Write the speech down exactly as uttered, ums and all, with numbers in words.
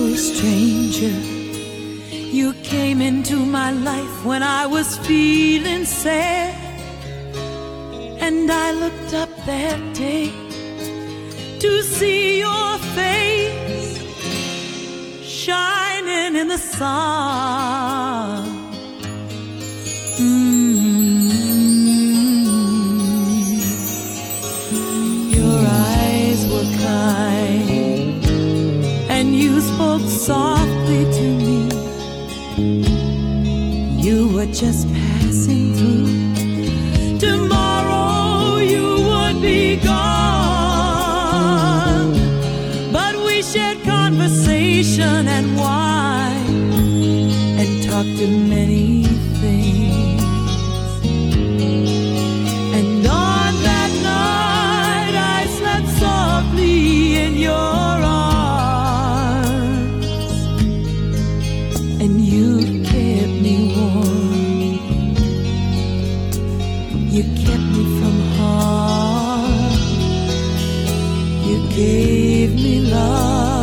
a stranger. You came into my life when I was feeling sad, and I looked up that day to see your face shining in the sun. Mm-hmm. Your eyes were kind, and you spoke softly to me. You were just passing through. Tomorrow you would be gone, but we shared conversation and wine and talked of many things. And on that night I slept softly in your arms, and you kept me warm. You kept me from harm. You gave me love.